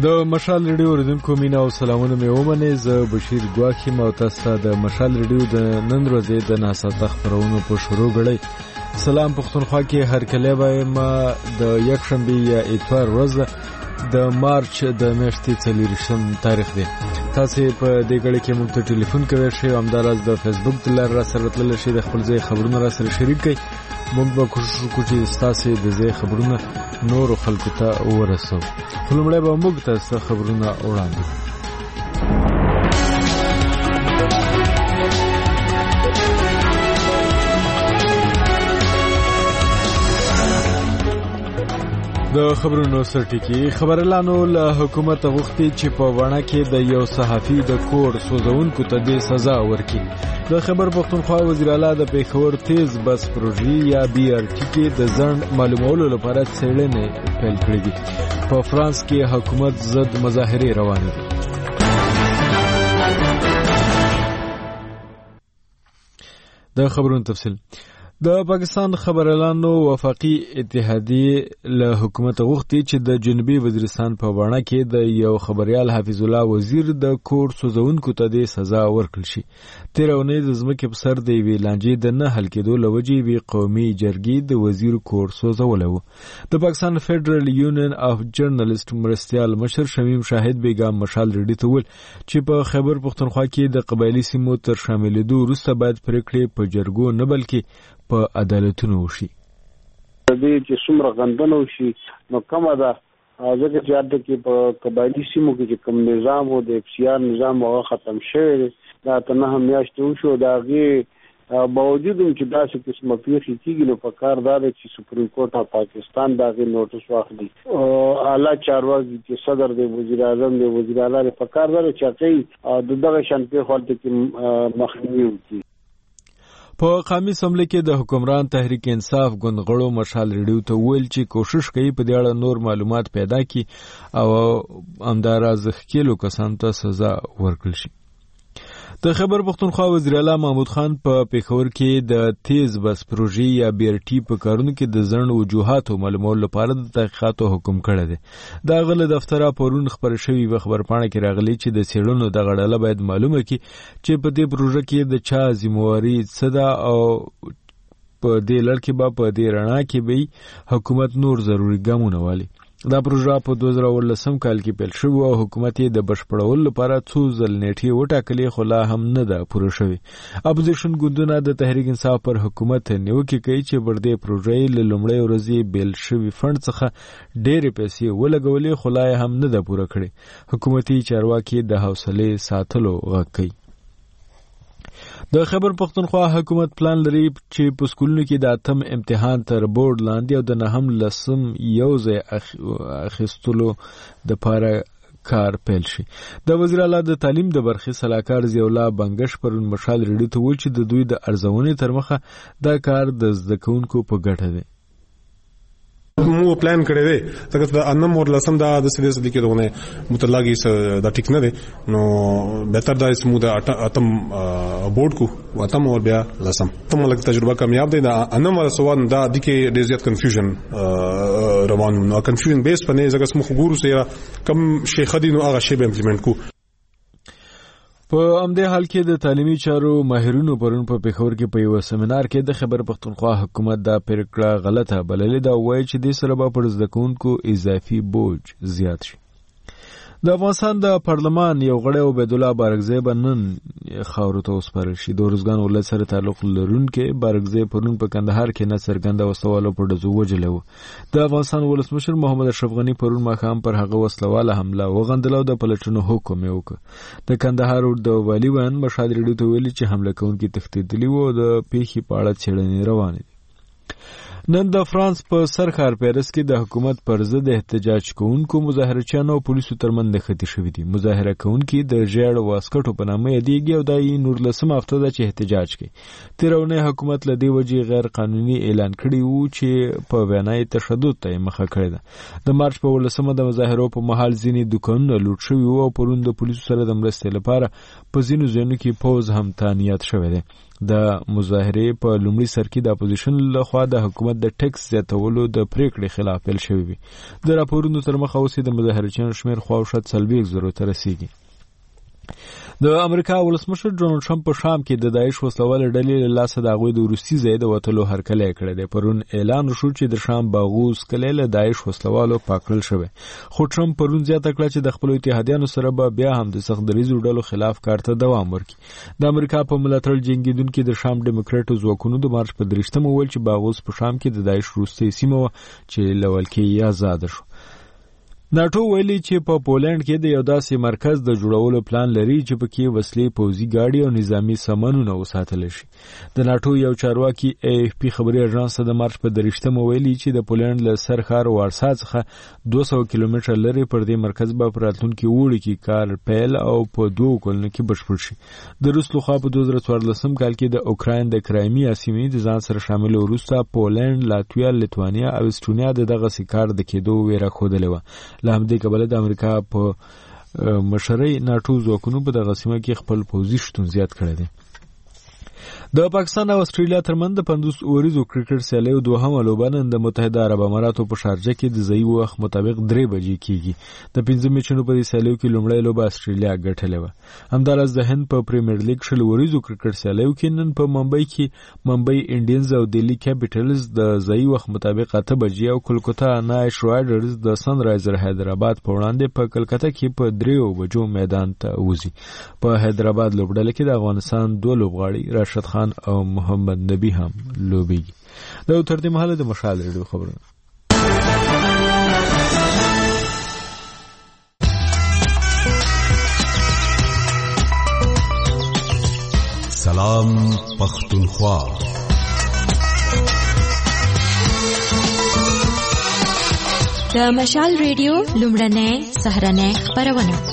د مشال ریډیو اوریدونکو مینا او سلامونه مې ومنئ. زه بشیر ګواکې یم او تاسو ته د مشال ریډیو د نن ورځې د ناساته خپرونو په شروع غړئ. سلام پښتونخوا کې هرکلی وایم. د یکشنبې یا اتوار ورځ د مارچ د میاشتې 24 تاریخ دی. تاسو په دې غړي کې موږ ته ټلیفون کوئ شئ، همداراز د فیسبوک د لارې را سره تللی شئ، د خپل ځای خبرونه را سره شریک کړئ. موږ به کوشش وکړو چې ستاسو د ځای خبرونه نورو خلکو ته ورسوو. خو لومړی به موږ تاسو خبرونه وړاندې کړو. د خبرونو سرټکی خبرلانو له حکومت غوښتي چې په وړاندې کې د یو صحافي د کور سوزونکو ته د سزا ورکړي. د خبر پښتونخوا وزیر اعلی د پیښور تیز بس پروژې یا بي ار ټي کې د ځنډ معلومولو لپاره څېړنې پیل کړې دي. په فرانس کې حکومت ضد مظاهرې روانې دي. د خبرونو تفصیل. د پاکستان خبرلانو وفاقي اتحادیه له حکومت غوښتي چې د جنوبي وزیرستان په وړاندې کې د یو خبريال حفیظ الله وزیر د کور سوزونکو ته د سزا ورکړل شي. تیر اونۍ د ځمکې په سر د یوې لانجې د نه حل کېدو له وجې وی قومي جرګې د وزیر کور سوزولی و. د پاکستان فدرال یونین اف جرنالست مرستیال مشر شمیم شاهد بیګم مشال ریډي ته ویل چې په خیبر پښتونخوا کې د قبایلي سیمو تر شاملېدو وروسته باید پریکړې په جرګو نه بلکې په عدالتونو وشي. د دې چې څومره غندنه وشي نو کومه ده ځکه چې اته کې په قبایلي سیمو کې چې کوم نظام و د افسیار نظام هغه ختم شوی دا ته نه هم میاشتې وشو. د هغې باوجود چې داسې قسمه پیښې کېږي نو په کار دا ده چې سپریم کورټ او پاکستان د هغې نوټس واخلي. اعلی چارواکي چې صدر دی، وزیر اعظم دی، وزیر اعلی دی، په کار دا ده چې هغوی د دغه شان پیښو هلته کې مخنیوي وکړي. په قومي اسمبلی کې د حکمران تحریک انصاف ګوند غړو مشال ریډیو ته ویل چې کوشش کوي په دې اړه نور معلومات پیدا کړي او همداراز ښکېلو کسانو ته سزا ورکړل شي. د خبر پښتونخوا وزیر اعلی محمود خان په پیښور کې د تیز بس پروژې یا بي ار ټي په کارونو کې د ځنډ وجوهاتو معلومولو لپاره د تحقیقاتو حکم کړی دی. د هغه له دفتره پرون خبر شوی و خبرپاڼه کې راغلی چې د څېړنو دغه ډله باید معلومه کړي چې په دې پروژه کې د چا ذمہواري څه ده او په دې لړ کې به په دې رڼا کې به حکومت نور ضروري ګامونه والي. دا پروژه په 2019 کال کې پیل شوه او حکومت یې د بشپړولو لپاره څو ځل نیټې وټاکلې خو لا هم نه ده پوره شوې. اپوزیشن ګوندونه د تحریک انصاف پر حکومت نیوکې کوي چې پر دې پروژې له لومړۍ ورځې بیل شوي فند څخه ډېرې پیسې ولګولې خو لا هم نه ده پوره کړې. حکومتي چارواکي د حوصلې ساتلو غږ کوي. د خبر پښتونخوا حکومت پلان لري چې په سکولونو کې د 8م امتحان تر بورډ لاندې او د 9م لسم یو ځای اخیستلو د پاره کار پیل شي. د وزیر اعلی د تعلیم د برخې سلاکار ضیاء الله بنگش پر مشال ریډیو ته ویل چې د دوی د ارزونې تر مخه دا کار د زده کوونکو په ګټه دی. مو پلان کړی دی ځکه د انم اور لسم دا د سریس د کېدونه متلاګي دا ټیک نه دی نو بهتر دا اسمو د اتم بورډ کو اتم اور بیا لسم ته ملک تجربه کامیاب دی. دا انم ور سوال دا د کې ډېر زیات کنفیوژن روان نو کنفیوژن بیس باندې ځکه سمو خبرو سره کم شیخ دي نو هغه شی به امپلیمنٹ کو. په همدې حال کې د تعلیمي چارو ماهرینو پرون په پیښور کې په یو سیمینار کې د خبر پښتونخوا حکومت دا پریکړه غلطه بللې ده. وایي چې دې سره به پر زده کوونکو اضافي بوج زیات شي. د افغانستان د پارلمان یو غړی عبید الله بارګزی به نن خاورو ته وسپارل شي. د ارزګان ولایت سره تعلق لرونکي بارګزی پرون په کندهار کې ناڅرګنده وسلوالو په ډزو وژلی و. د افغانستان ولسمشر محمد اشرف غني پرون ماښام پر هغه وسلواله حمله وغندله او د پلټنو حکم یې وکړ. د کندهار د والي ویان مشال ریډیو ته ویلي چې حمله کوونکي تښتېدلي وو او د پیښې په اړه څېړنې روانې دي. نن د فرانس په سرخار پیرس کې د حکومت پر ضد احتجاج کوونکو مظاهرچیانو او پولیسو ترمنځ نښتې شوي دي. مظاهره کوونکي د ژیړ واسکټو په نامه یادېږي او دا یې 19 هفته ده چې احتجاج کوي. تېره اونۍ حکومت له دې وجې غیر قانوني اعلان کړی و چې په وینا یې تشدد ته یې مخه کړې ده. د مارچ په 18 د مظاهرو په مهال ځینې دوکانونه لوټ شوي وو او پرون د پولیسو سره د مرستې لپاره په ځینو ځایونو کې پوځ هم تعینات شوی دی. د مظاهرې په لومړي سر کې د اپوزیشن لخوا د حکومت حکومت د ټیکس زیاتولو د پریکړې خلاف پیل شوی وي. د راپورونو تر مخه اوس د مظاهرچیانو شمېر خواوشاته 40,000 ته رسیږي. د امریکا ولسمشر ډونالډ ټرمپ په شام کې د داعش وسلواله ډلې له لاسه د هغوی د وروستي ځای د وتلو هرکلی کړی دی. پرون اعلان وشو چې د شام باغوز کلی له داعش وسلوالو پاک کړل شوی. خو ټرمپ پرون زیاته کړه چې د خپلو اتحادیانو سره به بیا هم د سخت دریځو ډلو خلاف کار ته دوام ورکړي. د امریکا په ملاتړ جنګېدونکي د شام ډیموکراټو ځواکونو د مارچ په 23 وویل چې باغوز په شام کې د داعش وروستۍ سیمه وه چې له ولکې آزاده شو. ناټو ویلي چې په پولند کې د یو داسې مرکز د جوړولو پلان لري چې پکې وسلې، پوځي ګاډي او نظامی سامانونه وساتل شي. د ناټو یو چارواکي AFP خبري اژانس د مارچ په 23 ویلي چې د پولند له سرښار وارسا څخه 200 کیلومتره لري پر دې مرکز به په راتلونکي اوړي کې کار پیل او په 2 کلونو کې بشپړ شي. د روس لخوا په 2014 کال کې د اوکراین د کرایمیا سیمې د ځان سره شامل وروسته پولند، لاتویا، لیتوانیا او استونیا دغه سکار د کېدو ویره خوده و. له همدې کبله د امریکا په مشرۍ ناټو ځواکونو په دغه سیمه کې خپل پوځي شتون زیات کړی دی. د پاکستان او استرالیا ترمنځ د 50 اوریزو کرکټ سیالیو دوهمه لوبه نن د متحده عرب اماراتو په شارجه کې د ځایي وخت مطابق 3 بجې کیږي. د 15 میچونو په سیالیو کې لومړی لوبه استرالیا ګټلې وه. همداراز د هند په پریمیر لیګ 20 اوریزو کرکټ سیالیو کې نن په ممبئی کې ممبئی انډینز او دلی کیپټلز د ځایي وخت مطابق 8 بجې او کلکتا نایټ رایډرز د سن رایزر حیدرآباد په وړاندې په کلکتا کې په 3 بجو میدان ته وځي. په حیدرآباد لوبډله کې د افغانستان 2 لوبغاړي راشد خان او محمد نبی هم لوبیږي. دا تر دې مهاله د مشال ریډیو خبرونه. سلام پختونخوا. د مشال ریډیو لومړنۍ سهارنۍ خبرونه.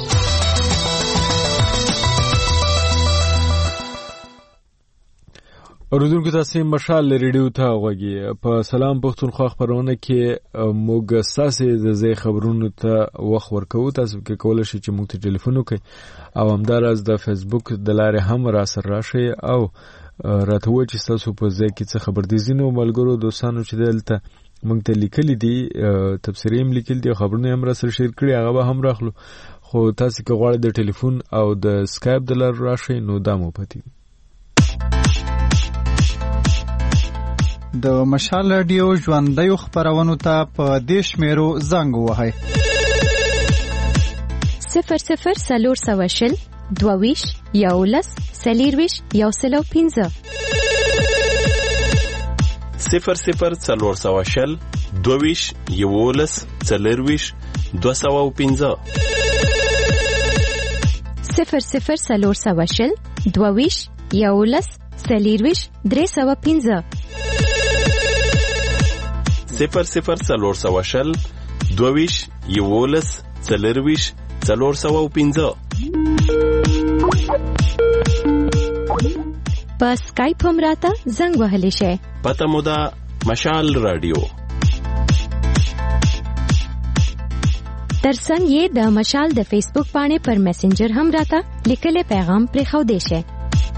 اوریدونکو تاسو مشال ریډیو ته غوږی. په سلام پختونخوا خبرونه کې موږ ساسي د زی خبرونو ته وخت ورکو. تاسو کې کولای شئ چې موږ ته ټلیفون وکړئ او همدارس د فیسبوک د لارې هم را سره راشئ او راته وایئ چې تاسو په ځای کې څه خبر دي. ځینو ملګرو دوستانو چې دلته موږ ته لیکلي دي تبصرې هم لیکلي دي، خبرونه هم را سره شیر کړي، هغه به هم راخلو. خو تاسو که غواړئ د ټلیفون او د سکایپ د لارې راشئ نو دا مو پاتې. د مشال رادیو ژوندۍ خبرونو ته په دیش میرو زنګ وهاي 00 سلور سواشل دوویش یولس سلیرویش یوسلو 15 00 سلور سواشل دوویش یولس سلیرویش 215 00 سلور سواشل دوویش یولس سلیرویش 315 00 سلور سواشل دوویش یولس سلیرویش 415 په سکایپ هم راته زنګ وهلی شي. پته مو ده مشال رادیو. ترڅنګ یې د مشال د فیسبوک باندې پر میسنجر هم راته لیکل پیغام پرې خو دی شي.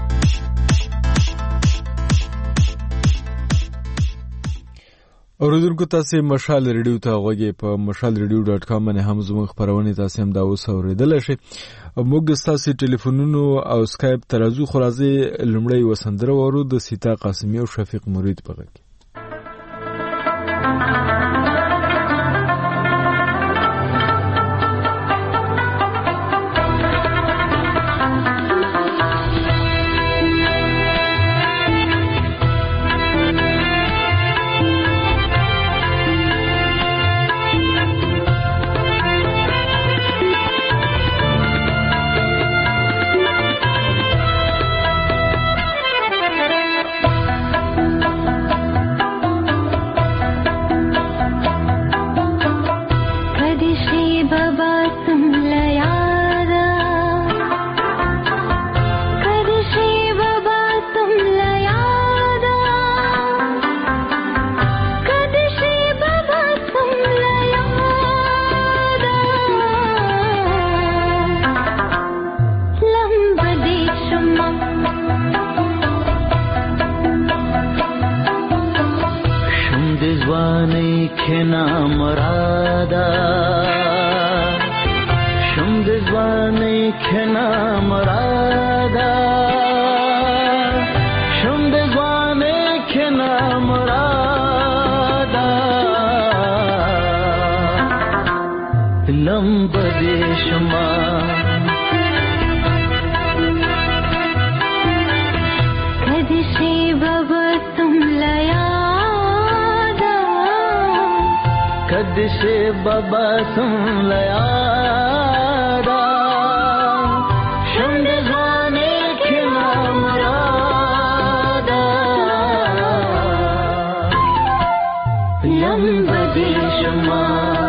اوریدونکو تاسو مشال ریډیو ته غوږی. په mashalradio.com باندې هم زموږ خبرونه تاسو هم دا اوس اوریدل شئ. موږ تاسو ټلیفونونو او سکایپ ترازو خرازي لمړی وسندره ورو د سیتا قاسمی او شفیق مرید په غږ. کنا مرادا شند زوانه کنا مرادا لمب دیشما کدشی بابا تم لیادا کدشی بابا تم لیادا شند زوانه کنا مرادا لمب دیشما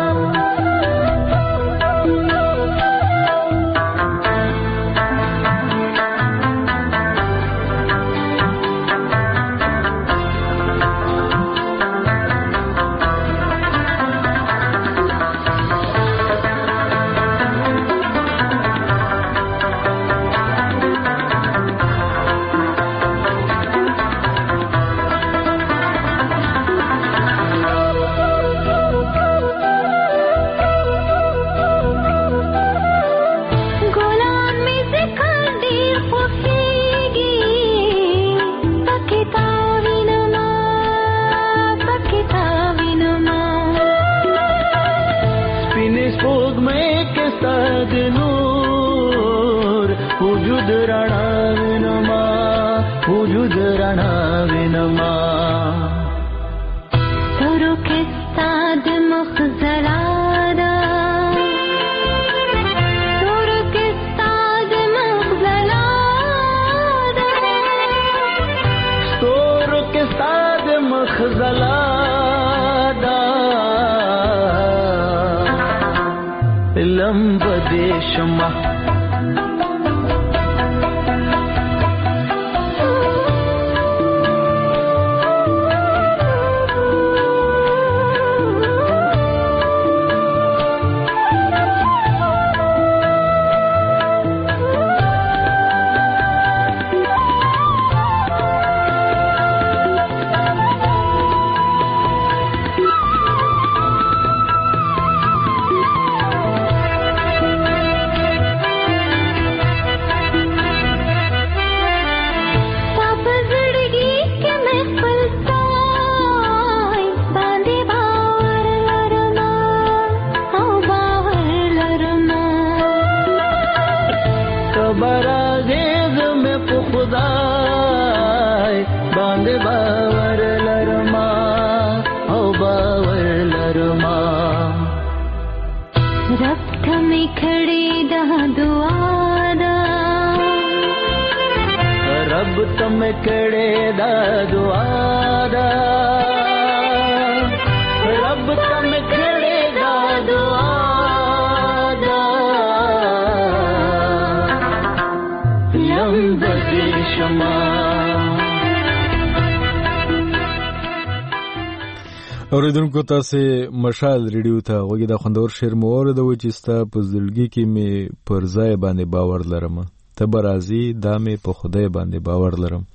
اوریدونکو تاسو مشال ریډیو ته وګورئ دا خوندور شعر مو اوریدو چې ستا په زړګي کې می پر ځای باندې باور لرم ته برازي دا می په خدای باندې باور لرم.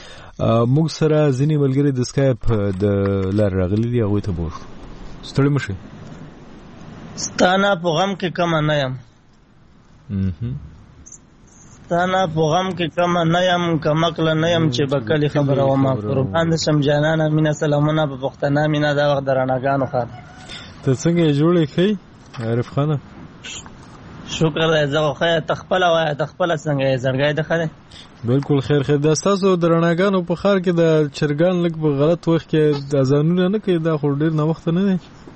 موږ سره ځینې ملګري د سکایپ د لار راغلي دي هغه ته بوش ستړي مشه ستانه په غم کې کم نه یم ستانه په غم کې کم نه یم کمکل نه یم چې بکلی خبره و ما قربان شم جانانه مینا سلامونه په پښتنه مینا دا وخت درناګانو خاط ته څنګه جوړې خې عارف خانه شکر دې زه خو تخپل وای تخپل څنګه زړګای ده خره بالکل خیر خیر د تاسو درناګانو په خار کې د چرګان لګ په غلط وخت کې د ځانونه نه کوي دا خو ډیر نه وخت نه دی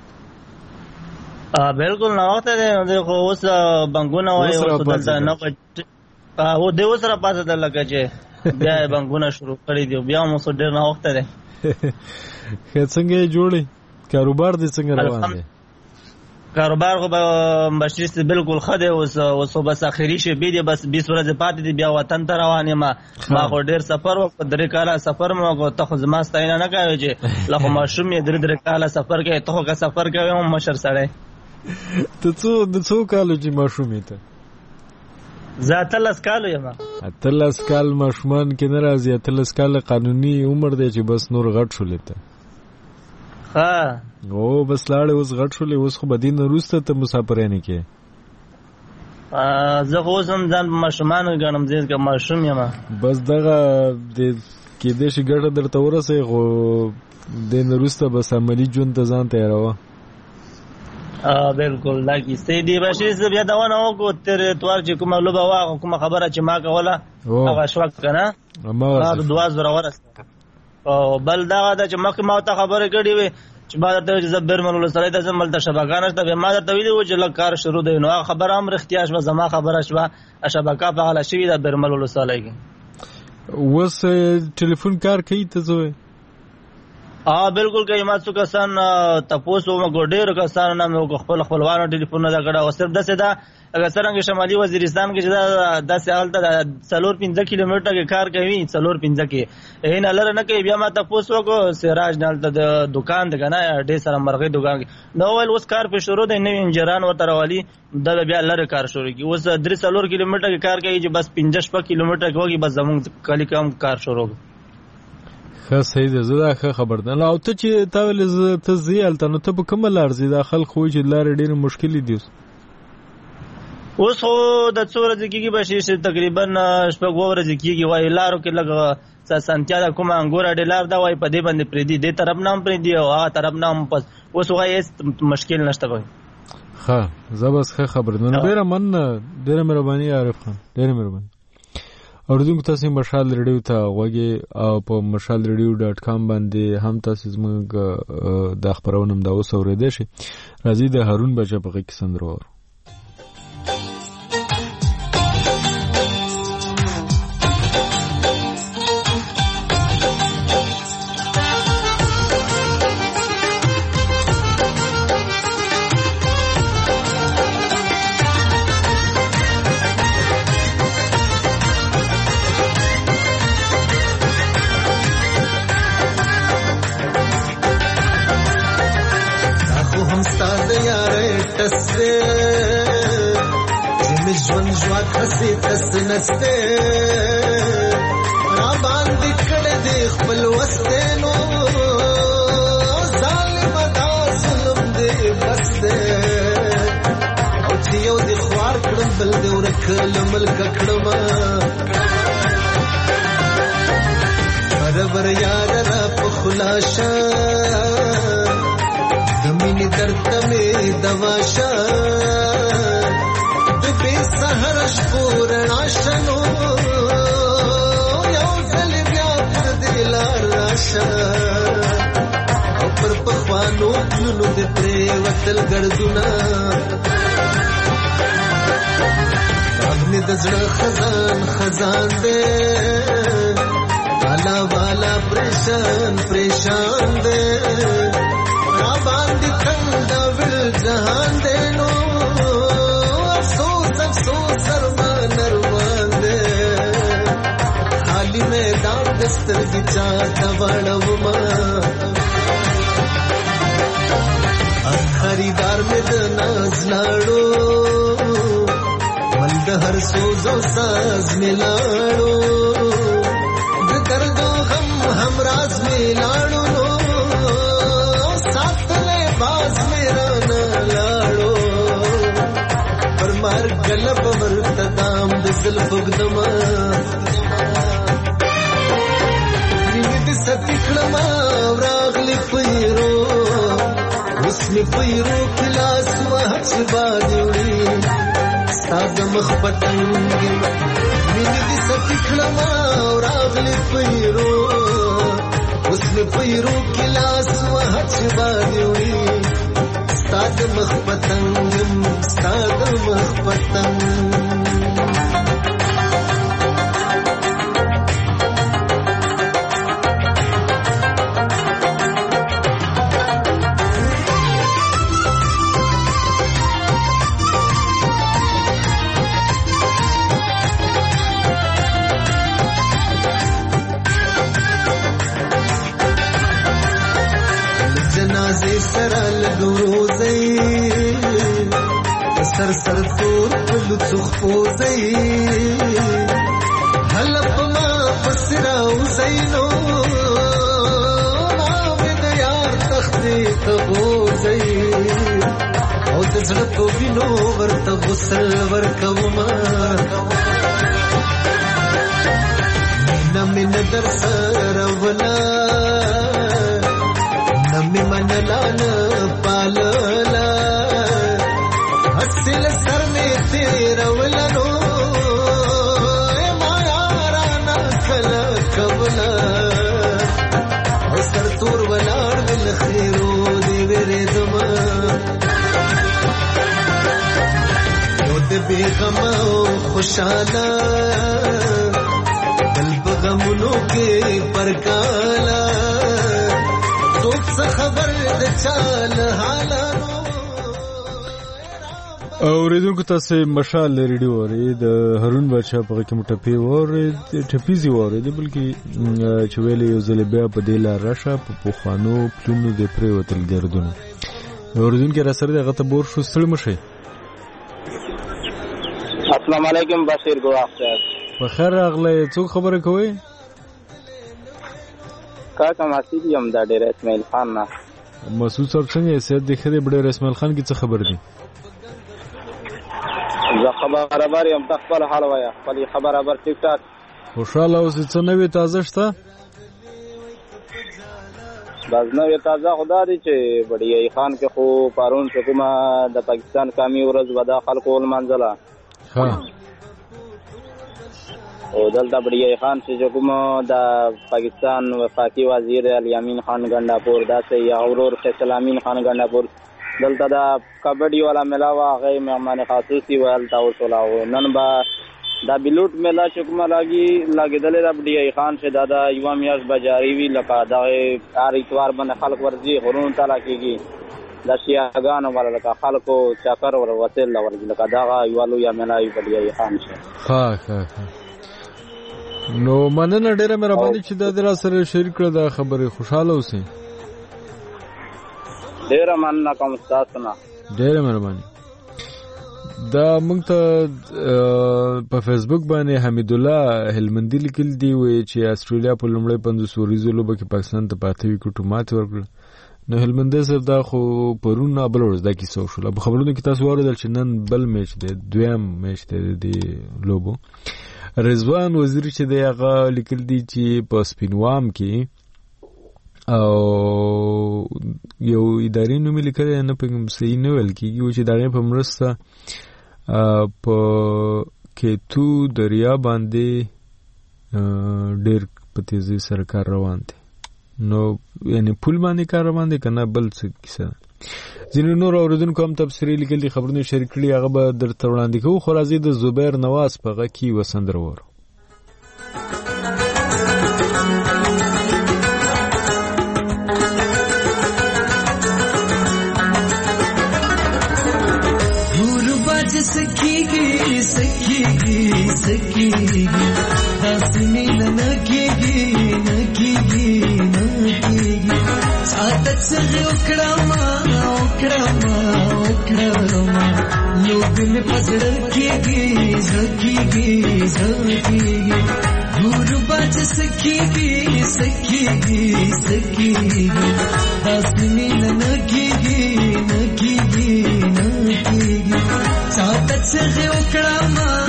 بالکل نه وخت دی خو اوس بنګونه وای اوس د نه او د اوس را پاتې د لګه چې بیا بنګونه شروع کړی دی بیا مو سو ډیر نه وخت دی څنګه جوړي کاروبار دې څنګه روان دی کاروبار خو بشری سے بالکل خده اوس بس اخیری شي بي دي بس 20 ورځې پاتې دي بیا وطن ته روان یم ما خو ډیر سفر وکړ 3 کاله سفر مو کو ته خو زما ستاینه نه کوي چې لکه ماشوم یې 3 کاله سفر کوي ته خو سفر کوي هم مشر سره ته څو کالو چې ماشوم ته ذاتلس کالو یم اتلس کال ماشومان کې ناراضي اتلس کال قانوني عمر دی چې بس نور غټ شولې ته ها او بس لاړې اوس غټ شولې اوس خو بدین روسته ته مسافرانه کې زه خو اوس هم ځان ماشومان ګڼم، ځکه ماشوم یم. بس دغه د کېدای شي ګټه درته ورسوي، خو دې نه وروسته بس عملي ژوند ته ځان تیاروه. بالکل دا کیسې دي. بشیر صاحب یادونه وکړو تر اتوار چې کومه لوبه وه، کومه خبره چې ما کوله هغه شوه که نه، ما 2000 ورسته. او بل دغه ده چې مخکې ما ورته خبرې کړې وې چې ما درته ویل چې زه بیرمل ولسوالۍ ته ځم، هلته شبکه نشته. بیا ما درته ویلي وو چې لږ کار شروع دی، نو هغه خبره هم رښتیا شوه، زما خبره شوه، شبکه فعاله شوې ده بیرمل ولسوالۍ کې. اوس ټلیفون کار کوي ته څه وایې؟ بالکل کوي. ما څو کسان تپوس وکړو، ډېرو کسانو نه مې وکړو، خپل خپلوانو ټلیفونونه دا کړه. او صرف داسې ده لکه څرنګه شمالي وزیرستان کې چې دا داسې هلته 4-5 کیلومتره کې کار کوي، 4-5 کې هینه لره نه کوي. بیا ما تپوس وکړو سراج نه هلته د دوکان دی که نه، ډېر سره مرغۍ دوکان کې، نو وویل اوس کار پې شروع دی، نوي انجیران ورته راولي، دا بیا لرې کار شروع کړي. اوس 3-4 کیلومتره کې کار کوي چې بس 5-6 کیلومتره کې وږي، بس زمونږ کلي کې هم کار شروع کړي. ښه صحیح ده، زه دا ښه خبر ده. او ته چې تا ویلې ته ځې هلته، نو ته په کومه لار ځې؟ دا خلک خو چې لارې ډېرې مشکلې دي. اوس خو د څو ورځې کېږي بشیر صاحب، تقریبا 6 ورځې کېږي، وایي لارو کې لږ سانتیا ده، کومه انګوره ډې لار ده، وایي په دې باندې پرېږدي، دې طرف نه هم پرېږدي او هغه طرف نه هم. پس اوس وایي هېڅ مشکل نشته پکې. ښه زه بس ښه خبر ده. نو ډېره مننه، ډېره مهرباني عارف خان، ډېره مهرباني. اوریدونکو تاسو مشال ریډیو ته غوږی او په mashalradio.com باندې هم تاسو زموږ د خبرونو هم دا اوس اوریدئ شئ. راځي د هارون بچا په کې سندرو. हसी तस नस्ते राबान दिखड़ दे खपल वस्ते नो जालिम दा जुल्म दे बस्ते औचियो दे ख्वार कड़म बल दे रखल मलक कड़मा बरबर यार रा पखुलाशा गमीनी दर्द में दवाशा सहरश पूर्णाशनो यौ जल व्यापर दिलार राशा पर पखवानो जुनु दे प्रेवतल गर्दुना अग्नि दजड़ा खजान खजान दे वाला वाला परेशान परेशान दे राबान दी ठंडा विल जहान दे नो खाली मैदान दस्तर की चाहता बड़वमा खरीदार में नाज लाड़ो मल्द हर सोजो साज में लाड़ो दर्दो हम राज में लाड़ो साथ में बाज मेरा न लाड़ो मार गलब मर्तदाम दिल फुगदमा निमित सतिखलमा रागली पैरो उसमें पैरो खिलास महच बाजुड़ी साद मखपतंगी निमित सतिखलमा रागली पैरो उसमें पैरो खिलास महच बाजुड़ी साद मखपतंग साद मखपतंग जनाजे सरल गुरुज़ई सर सर तोर पुल सुखोज़ई हलप मा पसरा उज़ईनो नाम यार तख्ते तबोज़ई और زړه په وینو ورته غسل ورکوما نمې ندر سره ولا نمې منلا نه پاللا حسل سر مې تیر ولنو ما یارانا کلا کولا او سر تور ولار ول خیرو دی وره دما یو دې بیغم خوشاله غمونو کې پرکالا څوک څه خبر د چال حالانو اوریدونکو تاسو مشال ریډیو اوري د هارون بادشاہ په کوم ټپي وره ټپيزي وره د بلکې چې ویلې یو ځل بیا په دې لار راشه په پوخانو پلونو د پرې وتل ګرځونه اوریدونکو را سره دغه ته بور شو ستړي مشه السلام علیکم بشیر ګواخ په خیر راغله څوک خبره کوي کاکا مسعود یم دا ډیر اسماعیل خان نه مسعود صاحب څنګه سید دغه ډیر اسماعیل خان کی څه خبر دي زه خبر یم تخپل حال وایا خپل خبر ټیک ټاک خوشاله اوس څه نوې تازه شته باز نوې تازه خدا دې چې بډای خان کې خو پارون حکومت د پاکستان قومي ورځ ودا خلکو منځله ها او دلته بډای خان چې کوم د پاکستان وفاقي وزیر الیامین خان ګنداپور دا سه یا اورور فیصل امین خان ګنداپور دلته دا کبډي والا ملاوا غي مهمان خاصي ول تاسو لا نن با دا بلوټ ملا چې کوم لاګیدل د بډای خان چې دا یو میاش بجاری وی لکه دا هر اتوار باندې خلک ورځي غرون تعالی کیږي د شیعاګانو والا لکه خلکو چاکر ور وتل ورځي لکه دا یوالو یا ملای بډای خان شه ها نو مننه ډیره مهرباني چې دا در سره شریک کړه دا خبره خوشاله اوسئ ډیره مننه کوم تاسو نه ډیره مهرباني دا موږ ته په فیسبوک باندې حمید الله هلمندی لیکل دی وی چې استرالیا په لومړی 500 ورځو لوبه کې پاکستان ته پاتې وکړو ماته ورکړه نو هلمندی سره دا خو پرون بل ورځ دا کیسه وشوله په خبرونو کې تاسو واردل چې نن بل میچ دی دویم میچ دی د لوبو رضوان وزیر چې دی هغه لیکل دی چې په سپینوام کې او یو ادارې نوم لیکل نه پېږم صحیح نه ویل کېږي چې دغه په مرسته په کېتو دریا باندې ډېر په تیزی سره کار روان دی نو یعنی پول باندې کار روان دی کنه بل څه کیسه ځینې نور اوریدونکو هم تفسیري لیکل دي خبرونه شریک کړي هغه به درته وړاندې کوو خو راځي د زبیر نواز په غږ کې وسندره وورو سکیږي داسې مینه نه کېږي عادت څنګه وکړم لوبې مې په زړه کېږي غربا چې سکیږي داسې مینه نه کېږي عادت څنګه وکړم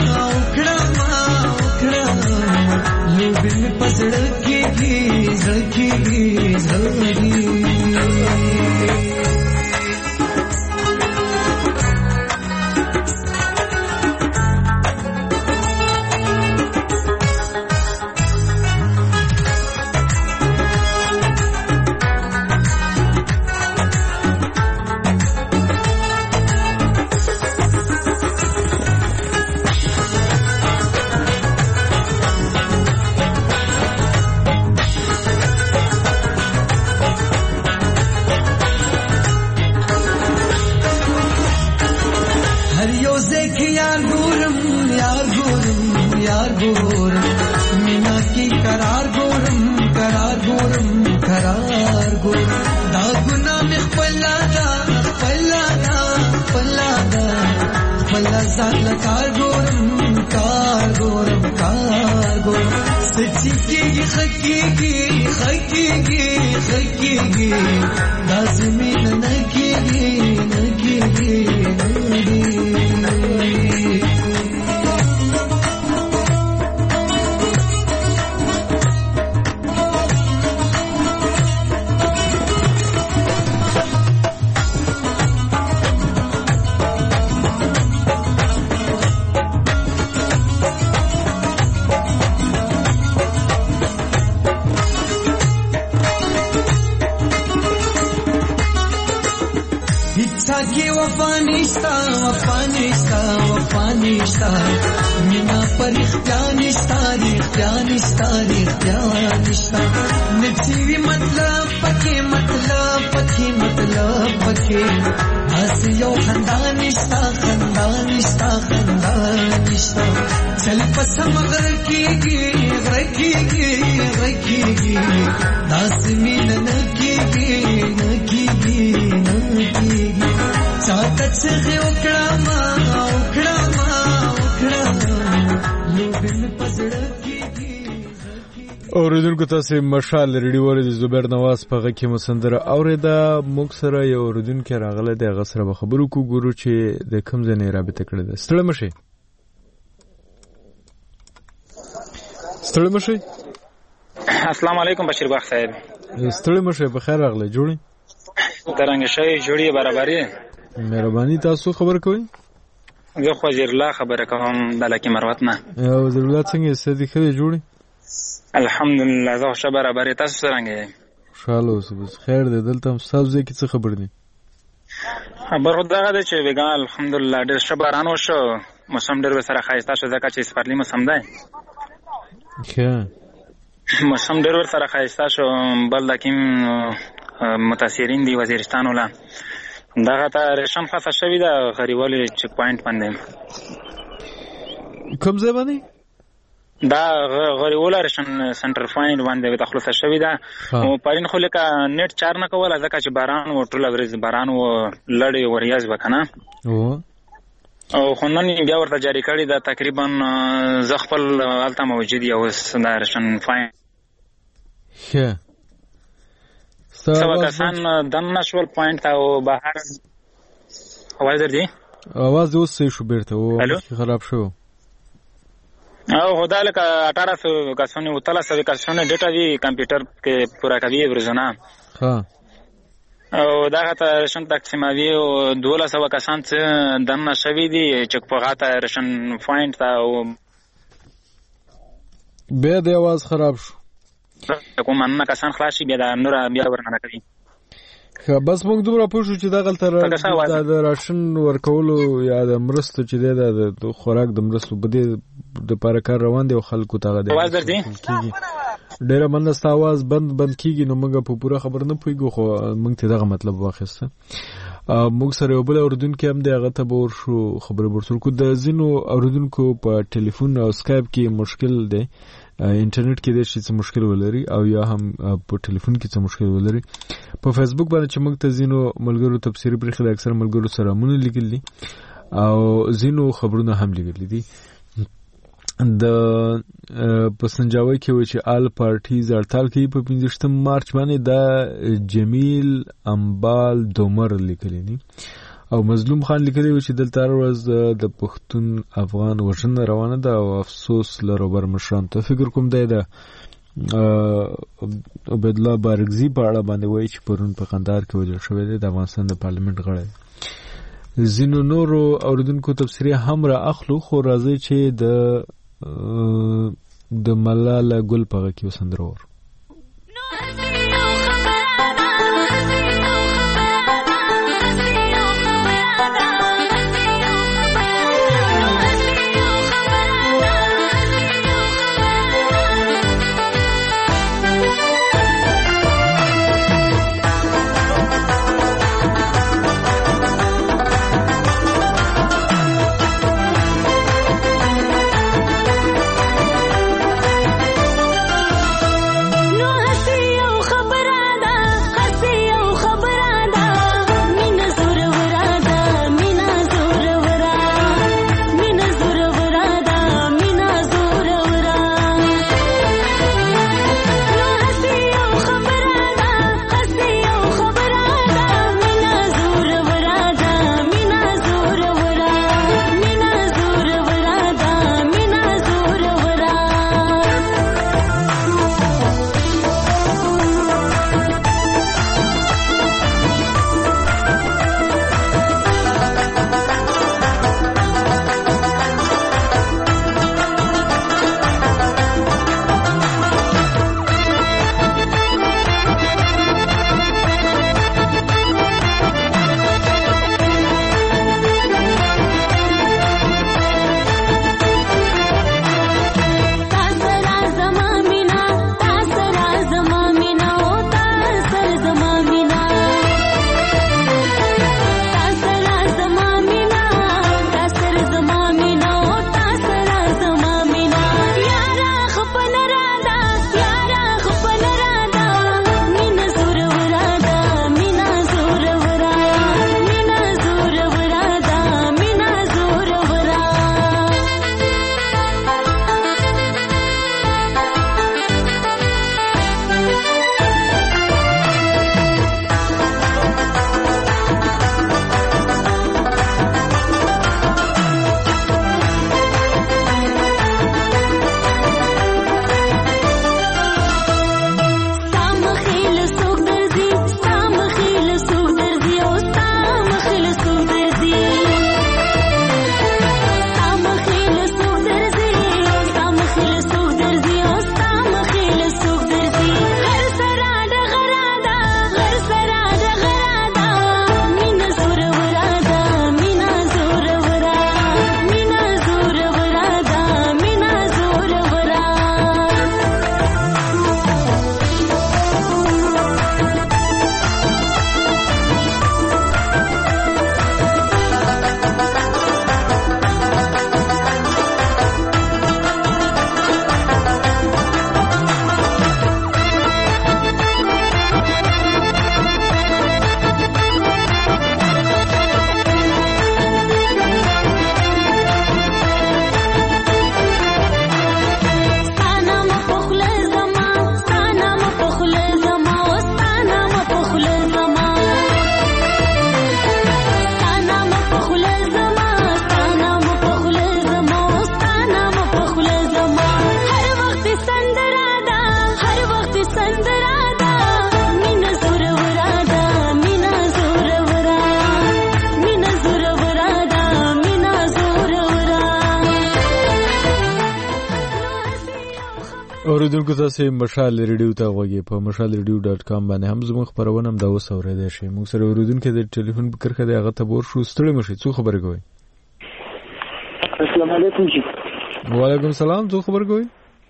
لوبې مې په زړه کېږي मीना की करार गोरम दागुना में पल्लादा पल्ला ज़ाल कार गोरम سچيږي خکېږي لازمي نه کېږي وفانشتا مینا پر اختیانشتا نچوی مطلب پکې هس یو خندانشتا چل پسم غر کېږي داس مين نه کېږي چاته څه وکړه ما لوګن پزړه کېږي. اوریدونکو تاسو مشال ریډیو ور د زبیر نواز په غږ کې مسندره اوریدا موږ سره یو اوریدونکو راغله د غسر به خبرو کو ګورو چې د کوم ځای رابطه کړې ده. ستړي مشه السلام علیکم بشیر باغ صاحب. ستړي مشه په خیر راغله جوړي درنګ شي جوړي برابرۍ مهرباني تاسو خبر کوئ. زه خو وزیر الله خبره کوم د لکه مروت نه. وزیر الله څنګه ستې خبرې جوړي؟ الحمدلله زه ښه برابرۍ. تاسو څنګه یې؟ خوشاله اوسئ. خیر دی. دلته هم ستاسو ځای کې څه خبر دي؟ خبر خو دغه دی چې ویګا الحمدلله ډېر ښه باران وشو، موسم ډېر ورسره ښایسته شو ځکه چې سپرلي موسم دی. ښه موسم ډېر ورسره ښایسته شو. بل د کوم متاثرین دي وزیرستان ولا دغه ته ریشم خاصه شوې ده غریوالي چک پوینټ باندې. کوم ځای باندې؟ دا غریولا ریشن سنټر پوینټ باندې تخلص شوې ده. او پرین خو لکه نیټ چار نه کوله ځکه چې باران و ټول ورځ باران و لړې وریاض وکنه او خو نن بیا ورته جاری کړی دا تقریبا ز خپل حالت موجود یو دا ریشن پوینټ ښه سوا کسان دنه شول پوینټ او بهر اواز درځي اواز اوس شو بیرته او خراب شو او خدا لکه 1800 کسونه او 1300 کسونه ډیټا وی کمپیوټر کې پورا کوي ورزنه. ها او دا ته رشن تقسیموي او 1200 کسان څخه دنه شوي دي چې په غاټه رشن پوینټ تا او به د اواز خراب شو کوم ان کسان خلاصي بیا د نور بیا ورننه کوي. بس موږ دومره پوښتنه چې دا غلطه د راشن ورکولو یا د مرستو چې د خوراک د مرستو بده د پاره کار روان دي او خلکو ته غوډه اواز درځي ډیره منست اواز بند کیږي نو موږ په پوره خبر نه پویګو خو موږ ته دغه مطلب واخیسته. موږ سره یو بل اوردونکو هم دغه ته بور شو خبره ورسول کو د زینو اوردونکو په ټلیفون او اسکایپ کې مشکل دی. انټرنیټ کې د شي مشکل ولري او یا هم په ټلیفون کې څه مشکل ولري. په فیسبوک باندې چې موږ ته زینو ملګرو تفسیری برخه د اکثر ملګرو سره مونږ لیکلي او زینو خبرونه هم لیکلي دي. د پسنجاوي کې و چې آل پارټیز هړتال کوي په 15 مارچ باندې د جمیل امبال دومر لیکلي دي او مظلوم خان لیکلی و چې دلته ورځ د پښتون افغان وژنه روانه ده او افسوس لرو بر مشران ته فکر کوم دی د عبد الله بارګزی په اړه باندې وایي چې پرون په قندهار کې وژل شوی دی د افغانستان د پارلیمنت غړی. زینو نورو اوریدونکو تفسیری هم را اخلو خو راځي چې د ملاله ګل په غږ کې وسندرور سندرادا مینا زور ورادا مینا زور ورا مینا زور ورادا مینا زور ورا. اوریدونکو تاسو مشال ریډیو ته وګورئ په mashalradio.com باندې هم زموږ خبرونه هم دا اوس اورېدای شئ. موږ سره اوریدونکو د ټلیفون په کرښه دی هغه ته ور شو ستړي مشي څو خبرې کوي. السلام علیکم جی. وعلیکم السلام څو خبرې کوي.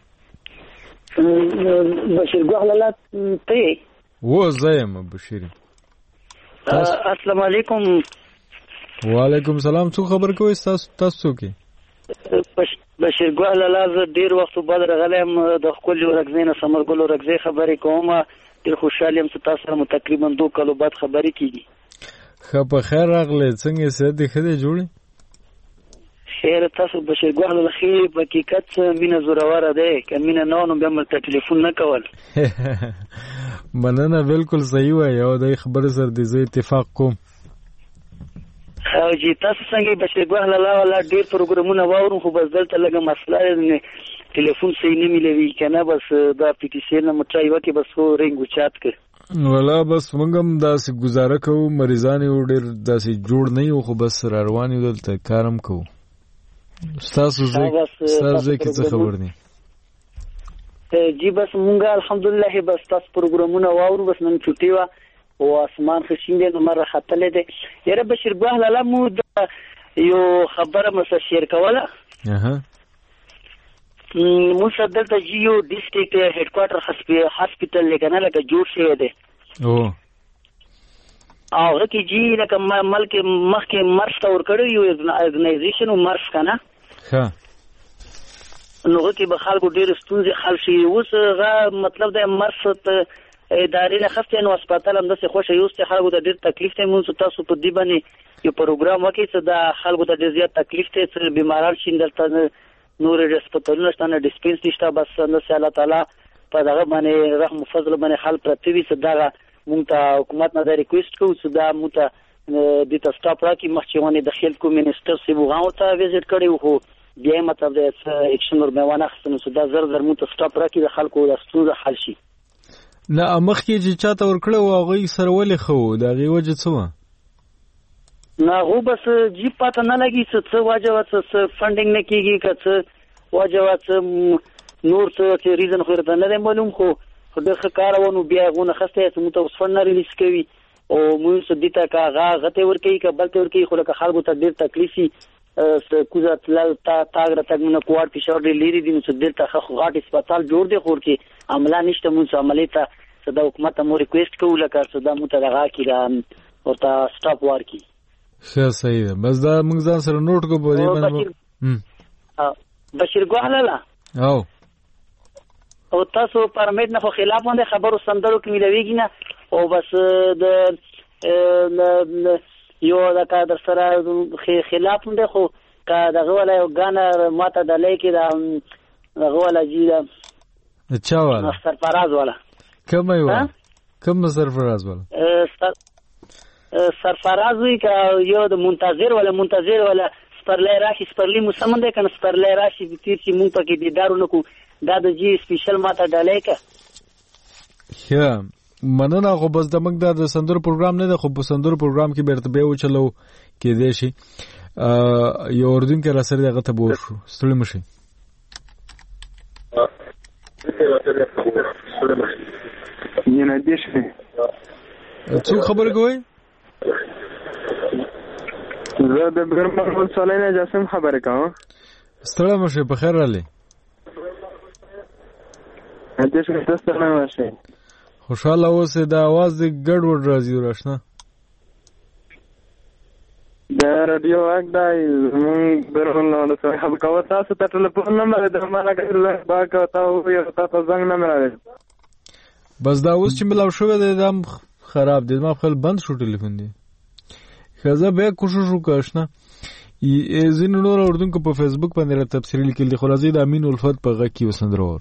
بشیر ګوهلاله ته و زایم بشیر. السلام علیکم. وعلیکم السلام څو خبرې کوي تاسو کې. بشیر ګوهلاله زه ډیر وخت بعد راغلم د خپل ورګزینه سمرګل ورګزې خبرې کوم. ډیر خوشاله یم چې تاسو سره تقریبا 2 کال بعد خبرې کیږي. خو په خیر راغله څنګه څه د خدای جوړي. خیر تاسو بشیر ګوهلاله خیر په حقیقت مینه زوروره ده که مینه نه نو بیا ملته ټلیفون نه کول. مننه بالکل صحیح وای او د خبره سره د زه اتفاق کوم. او جی تاسو څنګه بشیر ګوهلاله ولا ډیر پروګرامونه واورم خو بس دلته لګه مسله نه ټلیفون صحیح نه ملوي کنه بس دا اپلیکیشن مټای وکي بس هو رنګ چات ک ولا بس موږ هم داسې گزاره کوو مریضان یو ډیر داسې جوړ نه یو خو بس روان یو دلته کارم کوو. ستاسو زه کې څه خبر نه جی بس مونږه الحمدلله بس تاسو پروګرامونه واورو بس نن چټي وا او اسمان خشین دی نو مر خطلې دی یاره بشیر ګوهلاله مو یو خبره مسه شیر کوله. مو دلته جیو ډیسټریکټ هډ کوارټر هاسپټل لګنه لکه جوړ شوی دی او هغه کې جی لکه ملک مخکې مرس تور کړی یو ارګنایزیشن مرس کنه ها نو کې به خلکو ډیر ستونزې حل شي. اوس غا مطلب د مرس ادارې نه خسته نو هسپتال هم داسې خوښه یوسته خلکو ته ډیر تکلیف دی. مونږ تاسو په دې باندې یو پروګرام وکړي چې دا خلکو ته ډیر زیات تکلیف دی چې بیماران شي دلته نور هسپتالونه شته نه ډیسپنسري شته بس نو الله تعالی په دغه باندې رحم فضل باندې حل پرته وي چې دا مونږ ته حکومت نه ریکوست کوو چې دا مونږ ته د تاسټاپ راکې مخچونه د خلکو منیسټر سی بوغاو ته وزټ کړی وو بیا مطلب د اکشن ور میوانه خصنو چې دا زر مونږ ته سټاپ راکې د خلکو د ستونزه حل شي. نه مخکې چې چاته ورکړو هغه سره ولې خو دا غي وجه څه و نه غو بس جی پته نه لګي څه واجب څه فندینګ نه کیږي که څه واجب څه نور څه ریزن خو درته نه معلوم خو دغه کارونه بیا غونه خسته چې موږ ته فند نه ریلیز کوي او موږ سدیته کا غته ورکی کا بلته ورکی خو له خلکو ته ډیر تکلیفي کوزه تل تا تاګره تګنه کوړ پښور دی لري دي چې دلته خو غاټ هسپتال جوړ دی خو کې عمله نشته موږ عملیه ته صدا حکومت مو ریکوست کوو لکه صدا مو ته دغه کی را ورته سټاپ ورکی. ښه صحیح ده بس دا موږ ځان سره نوٹ کو په دې باندې. بشیر ګوهلاله او تاسو پرمید نه خو خلاف باندې خبرو سندرو کې ملويږي نه او بس د یو دا کا در سره خلاف باندې خو کا دغه ولا یو غانا ماته د لیکي دا دغه ولا جی دا اچھا والا سرفراز والا کوم یو کوم سرفراز والا سرفراز وی کا یو د منتظر ولا سپرلای راشي سپرلی مسمن ده کنه سپرلای راشي د تیر چې مونږ پکې دیدارونه کو دا د جی سپیشل ماته ډالای کا. ښه مننه خو بس د موږ د سندرو پروګرام نه ده خو په سندرو پروګرام کې بیرته به وچلو کې دی شي یو اردن کې را سره دغه ته بور شو ستړي مشي. نه دې شي څو خبر کوي زه د برمحمد صالح جاسم خبره کوم. ستړي مشي په خیر رالی دې څه تاسو نه واشي خوشاله اوسه د आवाज د ګډ وډ راځي راشنه دا رادیو اګ دای مون برمحمد صالح خبر کوم تاسو ته ټلیفون نمبر د مالا کړل با کا تاسو یو تاسو زنګ نه مراوي بس دا اوس چې ملاو شو د دم خراب دي ما خپل بند شو ټلیفون دی خزه به کوشش وکښنه زین نور اردن کو په فیسبوک باندې تفصیل لیکل دي خلاصې د امین الفت په غږ کې وسندرور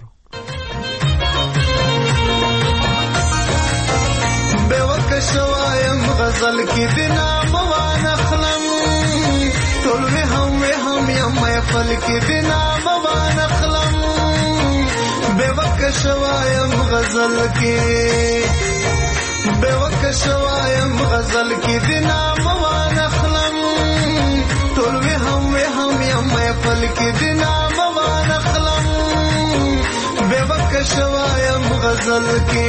به وکښوایم غزل کې بنا موان خلم ټول وهم یم محفل کې بنا موان خلم به وک شوایم غزل کې بوک شوایم غزل کې د نام وان اخلم ټول وی هم یم پل کې د نام وان اخلم بوک شوایم غزل کې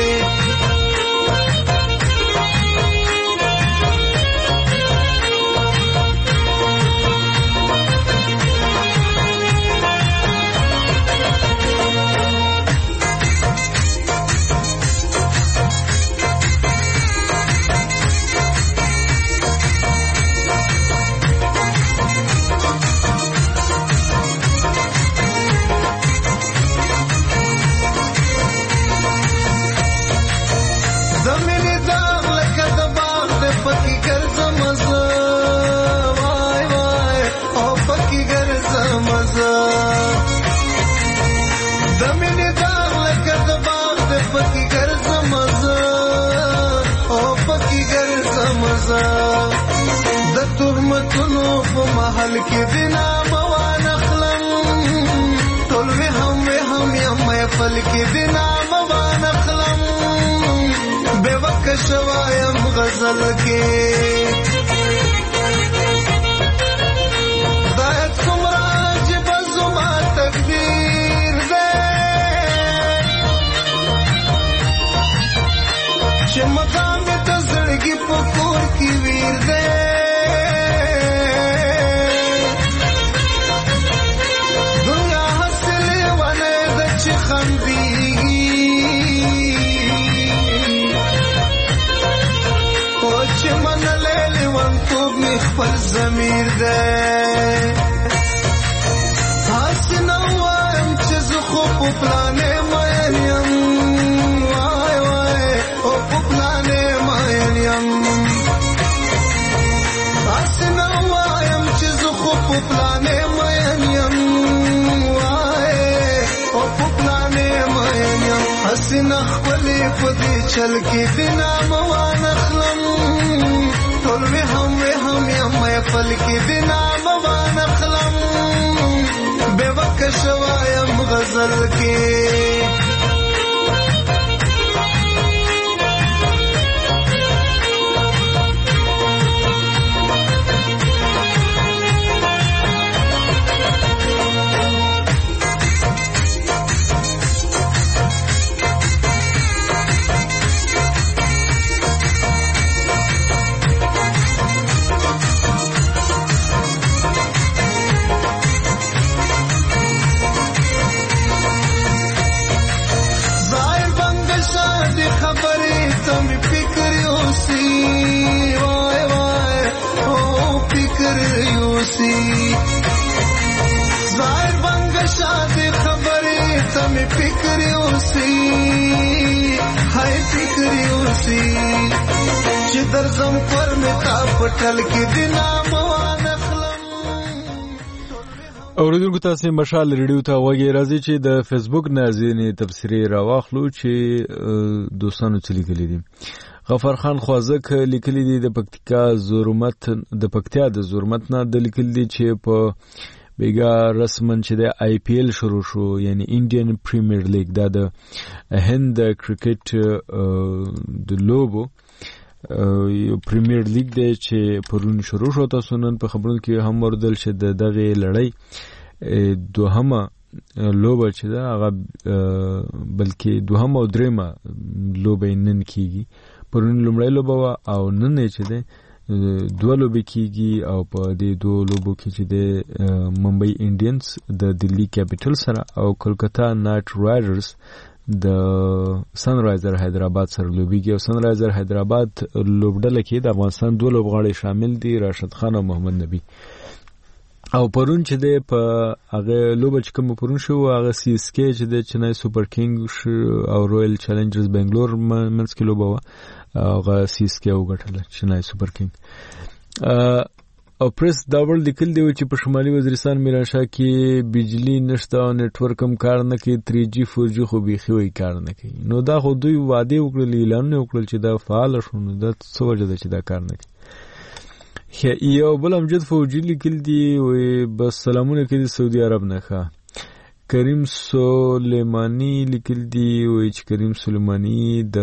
د تهمتونو په محل کې د نام وان اخلم ټول وی هم یم پل کې د نام وان اخلم بے وک شوایم غزل کې زاید څومره عجیب زما تقدیر دی چې مقام ته زړګي په کور کې ویر دی دنیا حاصلې ونه د چې خندېږي او چې منلې لیونتوب مې خپل ضمیر دی هسې نه وایم چې زه خو په پلانې مین یم حسین خپلې په دې چل کې د نام وان اخلم ټول وی هم یم پل کې د نام وان اخلم بے وک شوایم غزل کې ظاهر بنگ شادی خبری تم فکری اوسی ہائی فکری اوسی چې درځم پر می تا پټل کې دینا موان اخلم اوریدونکو تاسو مشال ریډیو ته وګورئ راځي چې د فیسبوک نازینې تبصری راواخلو چې دوستانو چلی کلی دي غفر خان خوازک لیکلی دی د پکتیا د زورمت نه د لیکل دی چې په بیګا رسمن چې د آی پی ایل شروع شو یعنی انډین پریمیر لیګ د هند کرکټ د لوبو یو پریمیر لیګ دی چې پرون شروع شو تاسو نن په خبرونو کې هم وردل چې دغه لړۍ دوهمه لوبه چې دا هغه بلکې دوهمه او دریمه لوبه نن کیږي پرون لومړی لوبه او نن چې ده دوه لوبې کیږي او په دې دوه لوبو کې چې ده ممبئی انډینز د دلی کیپټل سره او کولکتا نایټ رایډرز د سنرایزر حیدرآباد سره لوبيږي او سنرایزر حیدرآباد لوبډله کې د افغانستان دوه لوبغاړي شامل دي راشد خان او محمد نبی او پرون چې ده په هغه لوبه چې کوم پرون شو هغه سی اس کے چې د چنای سوپر کینګ او رویل چیلنجرز بنگلور منځ کې لوبه هغه سی اس کے وګټل چنای سوپر کینګ او پریس دا ول لیکل دی چې په شمالي وزیرستان میرانشاه کې بجلی نشته او نتورک هم کار نه کوي 3G 4G خو بيخي وي کار نه کوي نو دا خو دوی وعده وکړل اعلان وکړل چې دا فعال شونه دا څه وجه ده چې دا کار نه کوي یو بل امجد فوجي لیکل دی و بس سلامونه کوي سعودي عرب نه ښه کریم سلیمانی لیکل دی وایي چې کریم سلیمانی د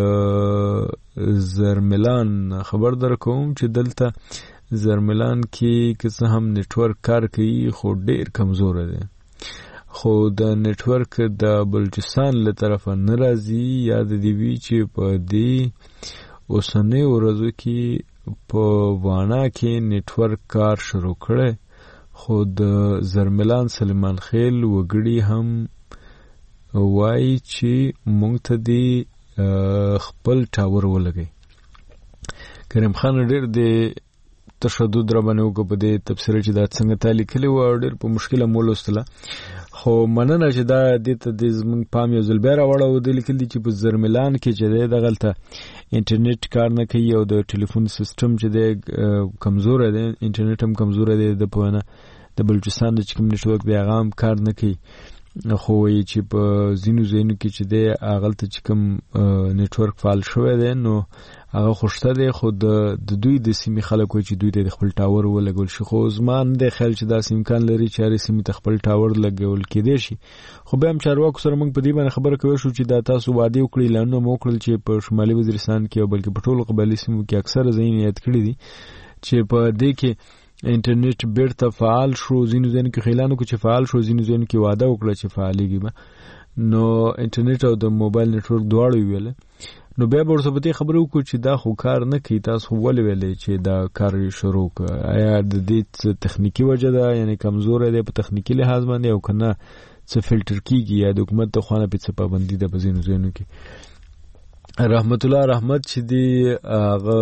زرملان خبر در کوم چې دلته زرملان کې که څه هم نیټورک کار کوي خو ډیر کمزور دی، خو د نیټورک د بلوچستان له طرفه نه راځي. یاد دی وی چې په دې اوسنۍ ورځو کې په وانا کې نیټورک کار شروع کړی، خو د زرملان سلیمان خیل وګړي هم وایي چې مونږ ته دې خپل ټاور ولګي. کریم خان ډېر د تشدد را باندې وکړه په دې تبصره چې دا څنګه تا لیکلي وه، ډېر په مشکله مو لوستله، خو مننه چې دا دې ته د زموږ پام یو ځل بیا راوړه. دې لیکل دي چې په زرملان کې چې دی دغلته انټرنیټ کار نه کوي او د ټلیفون سیسټم چې دی کمزوره دی، انټرنیټ هم کمزوره دی د په وینا د بلوچستان د چې کوم نیټورک دی هغه هم کار نه کوي، خو وایي چې په ځینو ځایونو کې چې دی هغلته چې کوم نیټورک فعال شوی دی نو هغه خوشته دی، خو د دوی د سیمې خلک وایي چې دوی ته د خپل ټاور ولګول شي، خو زما نه دی خیال چې داسې امکان لري چې هرې سیمې ته خپل ټاور لګول کېدی شي. خو بیا هم چارواکو سره موږ په دې باندې خبره کولی شو چې دا تاسو وعدې وکړئ، اعلانونه مو وکړل چې په شمالي وزیرستان کې او بلکې په ټولو قبایلي سیمو کې اکثره ځایونه یاد کړي دي چې په دې کې انټرنیټ بیرته فعال شو. ځینو ځایونو کې اعلان وکړو چې فعال شو، ځینو ځایونو کې وعده وکړه چې فعالېږي به، نو انټرنیټ او د موبایل نیټورک دواړه ویله. نو بیا به ورسره په دې خبره وکړو چې دا خو کار نه کوي، تاسو ولې ویلې چې دا کار شروع کړه؟ آیا د دې تخنیکي وجه ده، یعنی کمزوری دی په تخنیکي لحاظ باندې، او که نه څه فلټر کېږي یا د حکومت د خوا نه پې څه پابندي ده په ځینو ځایونو کې؟ رحمت الله رحمت چې دی هغه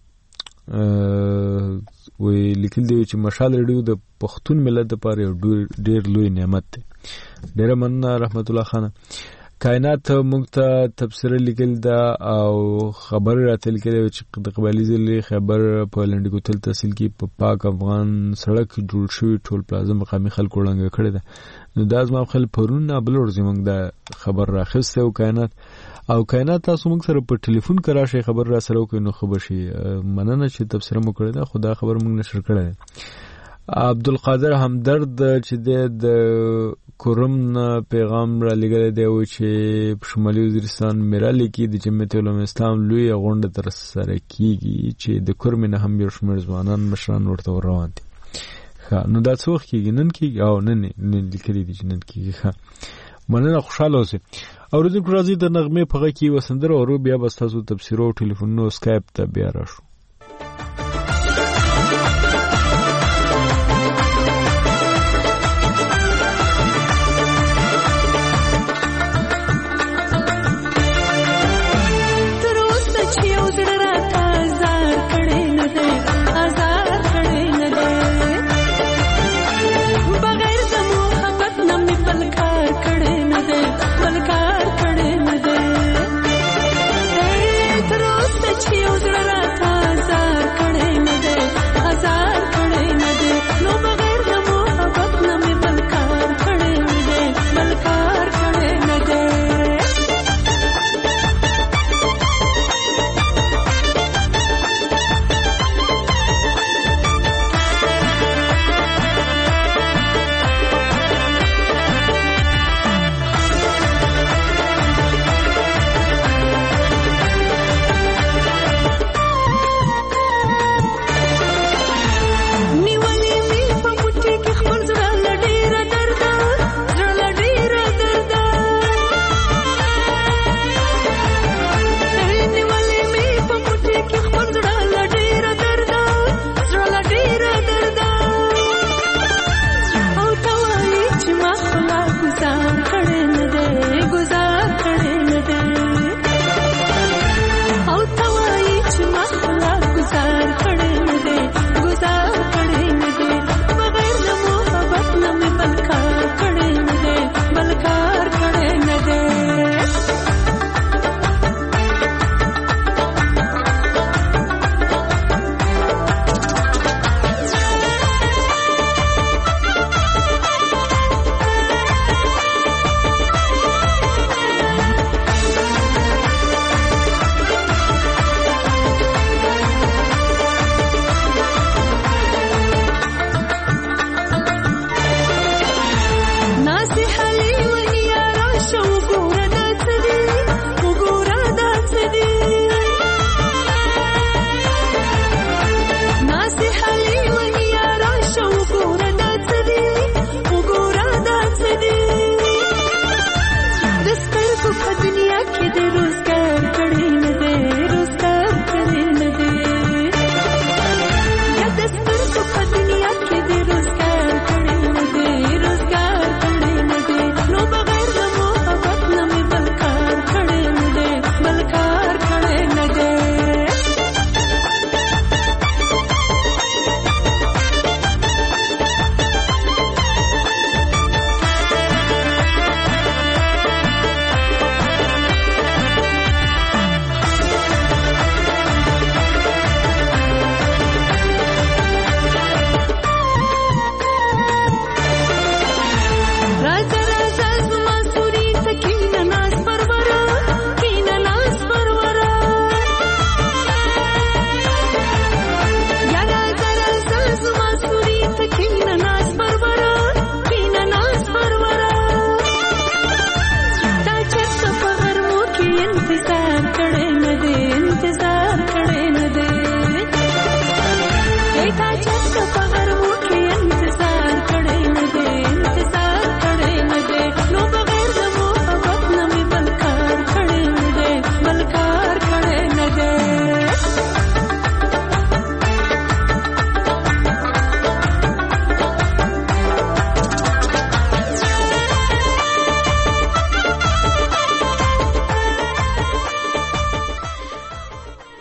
وی لیکل دی چې مشال ریډیو د پښتون ملت لپاره یو ډېر لوی نعمت دی. ډېره مننه رحمت الله خانه. کائنات موږ ته تبصره لیکل ده او خبر راته لیکلی چې د قبایلي ضلع خیبر په لنډي کوتل تحصیل کې په پاک افغان سړک جوړ شوي ټول پلازه مقامي خلکو ړنګه کړې ده. نو دا زما خپل پرون نه بل ورځې موږ دا خبر راخیستی او کائنات تاسو موږ سره په ټلیفون کې راشئ خبر را سره وکړئ نو ښه به شي. مننه چې تبصره مو کړې ده، خو دا خبر موږ نشر کړی دی. عبدالقادر همدرد چې د کورم نه پیغام را لګلی دی و چې په شمالي وزیرستان میرالی کې د جمعیت علماء اسلام لوی غونډه ترسره کیږي چې د کورم نه هم یو شمېر ځوانان مشران ورته روان دي. ښه نو دا څه وخت کېږي؟ نن کېږي او نن لیکلي دي چې نن کېږي. ښه مننه، خوشحاله اوسئ. اورېدونکو راځئ د نغمې په غږ کې یوه سندره اورو، بیا به ستاسو تبصرو او ټلیفونونو سکایپ ته بیا راشو. تر اوسه چې یو زړه راته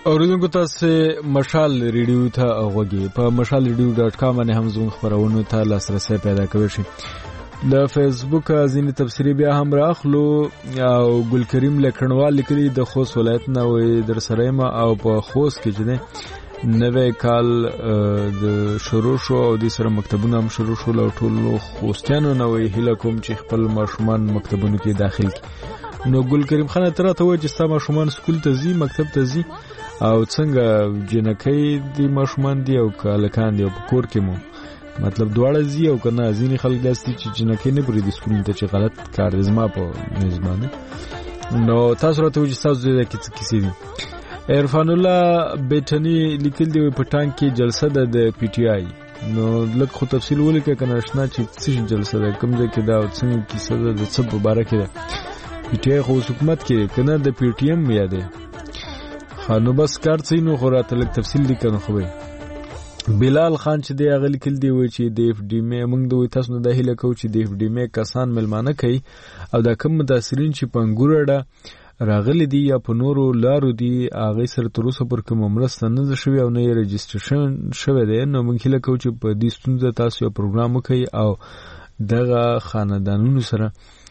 اوریدونکو تاسو مشال ریډیو ته غوږی په mashalradio.com باندې هم زموږ خبرونه ته لاسرسي پیدا کوئ شئ. د فیسبوک ځینې تفسیری بیا هم راخلو او ګل کریم لکړنوال لیکلي د خوست ولایت نه وي در سره ما او په خوست کې چې نوې کال د شروع شو او د سره مکتبونه هم شروع شول او ټول خوستیانو نوې هیله کوم چې خپل ماشومان مکتبونو کې داخل کړي. نو ګل کریم خان تر ته وایي چې ستا ماشومان سکول ته ځي مکتب ته ځي او څنګه جنکۍ دی ماشومان دی او کالکان دی او په کور کې مو مطلب دواړه زی او کنه ځینې خلک داسې چې جنکۍ نه پرې د سکول ته چې غلط کار زما په نظمانه. نو تاسو راته وایي تاسو د کیسې دي. عرفان الله بیٹنی لیکل دی په ټانک کې جلسه ده د پی ټی آی. نو لکه خو تفصیل ولیکه کنه آشنا چې څه جلسه ده کوم ځای کې دا او څنګه کیسه ده د څه په اړه کې ده. پی ټی آی خو حکومت کې کنه د پی ټی ایم یاده خانو بس کار څه نو خو راته لک تفصیل لیکنه خو بلال خان چې دی هغه لیکل دی وای چې د اف ډی مې موږ دوی تاسو نه د هیله کو چې د اف ډی مې کسان ملمانه کوي او دا کم متاثرین چې پنګورړه راغلي دي یا په نورو لارو دي هغه سره تر اوسه پر کوم مرسته نه شوی او نه رجسټریشن شوی دی. نو موږ هیله کو چې په دې ستونزه تاسو یو پروګرام وکړي او دغه خاندانونو سره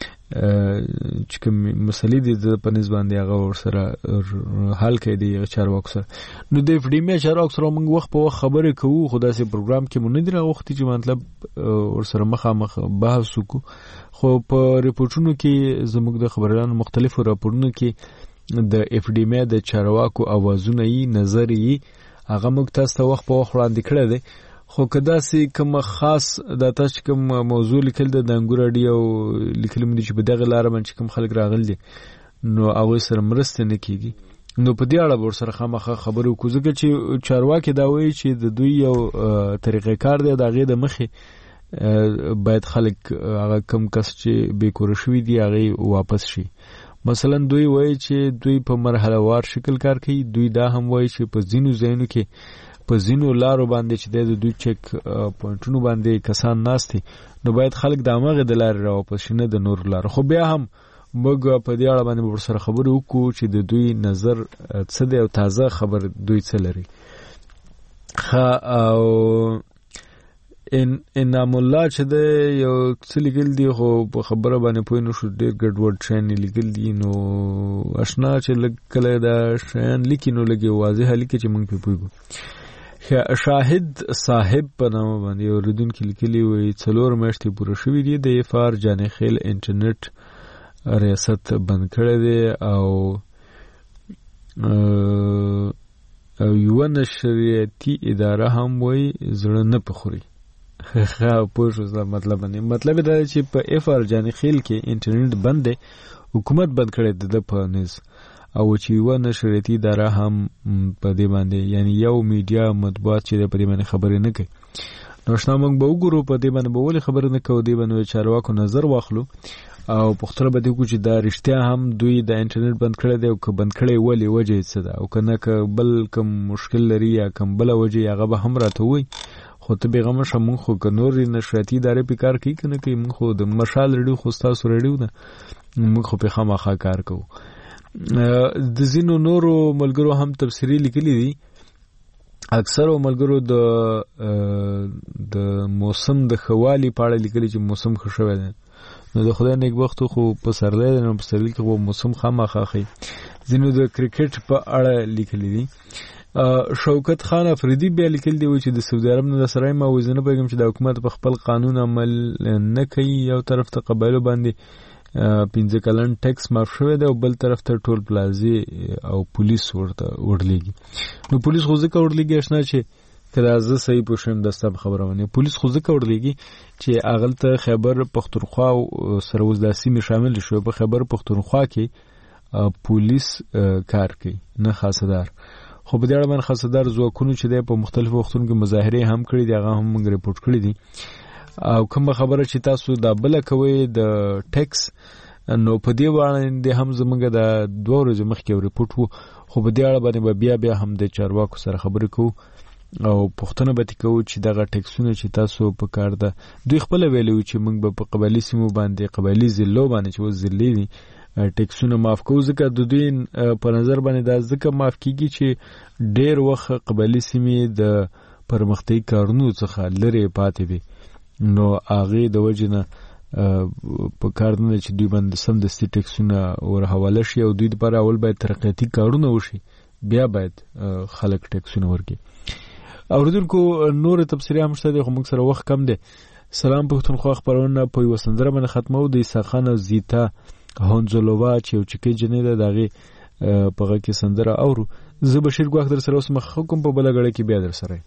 چې کوم مسلې دي په نسبت باندې هغه ور سره حل کړي دي چارواکو سره. نو د اف ډی مې چارواکو سره موږ وخت په وخت خبرې کوو خو داسې پروګرام کې مونږ نه دی راغوښتي چې مطلب ور سره مخامخ بحث وکړو. خو په ریپورتونو کې زموږ د خبرانو مختلفو راپورونو کې د اف ډی مې د چارواکو اوازونه یې نظر یې هغه موږ تاسو ته وخت په وخت وړاندې کړی دی. خو کدا سي کوم خاص د تاسو کوم موضوع لیکل د انګور اډیو لیکل مې چې په دغه لار باندې کوم خلک راغلي دي نو هغه سره مرسته نه کیږي. نو په دې اړه ور سره خامخا خبرو کوزه چې چارواکي دا وایي چې د دوی یو طریقې کار دی د غي د مخه باید خلک هغه کم کس چې بیکور شوی دی هغه واپس شي. مثلا دوی وایي چې دوی په مرحله وار شکل کار کوي. دوی دا هم وایي چې په ځینو ځایونو کې په ځینو لارو باندې چې د دوی چک پوینټونو باندې کسان ناشتي نو باید خلک د امغه د لارې را واپس شنه د نور لار. خو بیا هم موږ په دې اړه باندې ورسره خبرې وکړو چې د دوی نظر څه دی او تازه خبر دوی څه لري. او انعام الله چې د یو څه لیکل دی خو په خبره باندې پوه نه شو ډېر ګډوډ شین لیکل دي. نو آشنا چې کله دا شین لیکي نو لګي واضح لیکي چې موږ په پوهیږو. شاهد صاحب په نامه باندې اوریدونکو لیکلي وي 4 میاشتې پوره شوې دي د افار جانې خیل انټرنیټ ریاست بند کړی دی او یو نشریاتي اداره هم وایي زړه نه پخوري. پوه شو مطلب دا چې په افار جانې خیل کې انټرنیټ بند دی حکومت بند کړی دی د پنځ او چې یو نشریاتي اداره هم په دې باندې یعنی یو میډیا مطبوعات چې په دې باندې خبرې نه کوي. نو شنو موږ به وګورو په دې باندې به ولې خبرې نه کوي دی باندې چارواکو نظر واخلو او پختره به دې کو چې دا رښتیا هم دوی د انټرنیټ بند کړی دی او که بند کړی ولې وجه څه ده او کنه که بل کوم مشکل لري یا کوم بل وجه هغه به هم راته وي. خو ته بیغم شمون خو که نور نشریاتي ادارې په کار کوي کنه کوي موږ خو د مشال ریډیو خو تاسو ریډیو نه موږ خو په خامخا کار کوو. د زینو نورو ملګرو هم تفسیری لیکلي دي. اکثر ملګرو د موسم د خوالي په اړه لیکلي چې موسم ښه شوی دی. نو د خدای نیک وخت خو په سرلی دی نو په سرلی کې خو موسم خامخا ښه. زینو د کرکټ په اړه لیکلي دي. شوکت خان افریدی بیا لیکل دی چې د سعودي عرب نه سره ما وزنه پیغام چې د حکومت په خپل قانون عمل نه کوي. یو طرف ته قبایلو باندې 15 کلن ټیکس معاف شوی دی او بل طرف ته ټول پلازي او پولیس ورته ورلېږي. نو پولیس خو ځکه ورلېږي آشنا چې کله زه صحیح پوښم دسته خبرونه پولیس خو ځکه ورلېږي چې اغل ته خیبر پختونخوا سره وزداسي می شامل شو. په خیبر پختونخوا کې پولیس کار کوي نه خاصدار. خو په دې اړه باندې خاصدار ځواکونو چې د په مختلفو وختونو کې مظاهره هم کړې دي هغه هم موږ ریپورت کړې دي. او کوم خبره چې تاسو دا بل کوي د ټیکس نو په دې باندې هم زمونږ د 2 ورځې مخکې ریپورت وو. خو په دې اړه باندې بیا هم د چارواکو سره خبرې کوو او پښتنه به تکو چې دغه ټیکسونه چې تاسو په کار ده دوی خپل ویلو چې موږ په قبایلی سیمو باندې قبایلی ضلعو باندې چې وزلې دي ټیکسونه معاف کوو، ځکه د دوی په نظر باندې دا ځکه معاف کیږي چې ډیر وخت قبایلي سیمې د پرمختګ کارونو څخه لري پاتې دي، نو هغه د وجنه په کار نه چې دوی باندې سم د ټیکسونه ور حواله شي او دوی لپاره اول باید ترقیاتي کارونه وشي، بیا باید خلک ټیکسونه ورکړي. اوریدونکو نور تبصرې هم شته دي خو موږ سره وخت کم دی. سلام پښتونخوا خبرونه په یو سندره باندې ختمو د عیسی خان او زیتا هونزولووا چې یو چکی جنې ده دغه په غږ کې سندره اورو. زه بشیر ګواښ در سره اوس مخ کوم په بل غړې کې بیا در سره.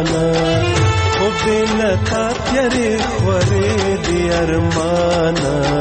لتا تیری خوری دی ارمانا